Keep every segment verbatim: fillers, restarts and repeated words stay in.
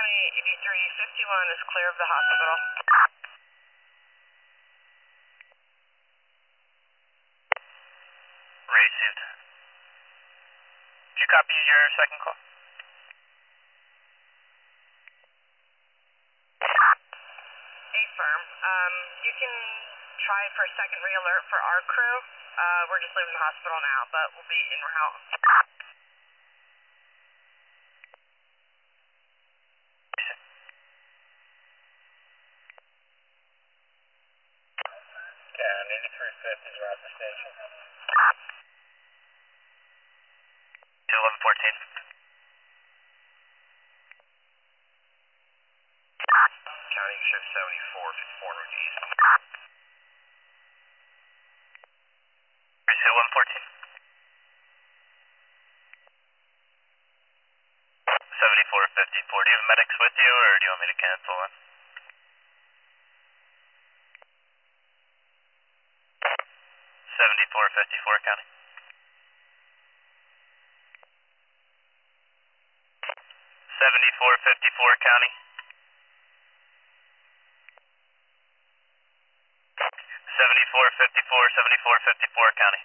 County eighty-three fifty-one is clear of the hospital. Received. Did you copy your second call? Affirm. Um, you can try for second re-alert for our crew. Uh, we're just leaving the hospital now, but we'll be en route. Yeah, eighty-three fifty is around the station. two eleven fourteen. County shift seventy-four, fifty-four northeast. two eleven fourteen. seventy-four fifty-four. Do you have medics with you, or do you want me to cancel it? seventy-four fifty-four, County. seventy-four fifty-four, County. seventy-four fifty-four, seventy-four fifty-four, County.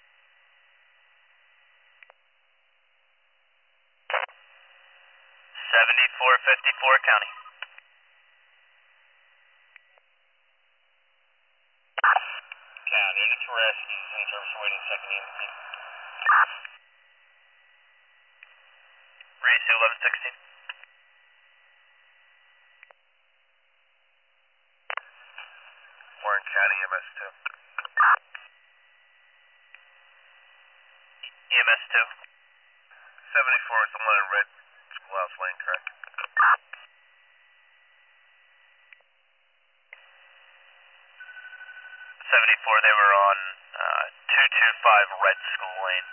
seventy-four fifty-four, County. County, unit to rescue, in service waiting second E M T. Race eleven sixteen. Warren County E M S two. E M S two. seventy-four is the one in red Schoolhouse Lane track. seventy-four, they were on uh, two two five Red School Lane.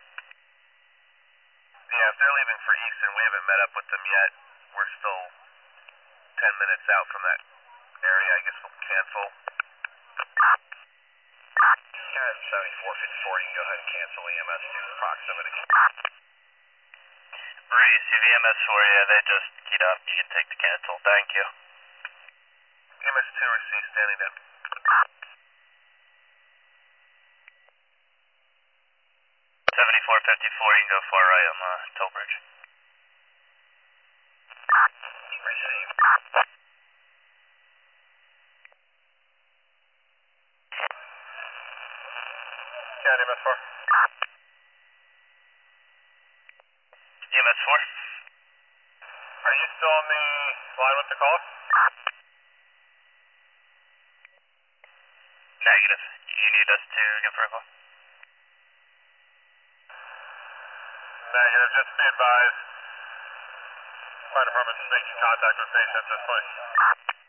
Yeah, if they're leaving for Easton, we haven't met up with them yet. We're still ten minutes out from that area. I guess we'll cancel. County seventy-four fifty-four, you can go ahead and cancel E M S two proximity. Breeze, E M S four, yeah, they just keyed up. You can take the cancel. Thank you. E M S two received, standing down. seventy-four fifty-four, you can go far right on the toll bridge. Received. County E M S four. E M S four? Are you still on the line with the call? Negative. You need us to give her a call? Negative, just be advised. Fire department's making contact with patient at this point.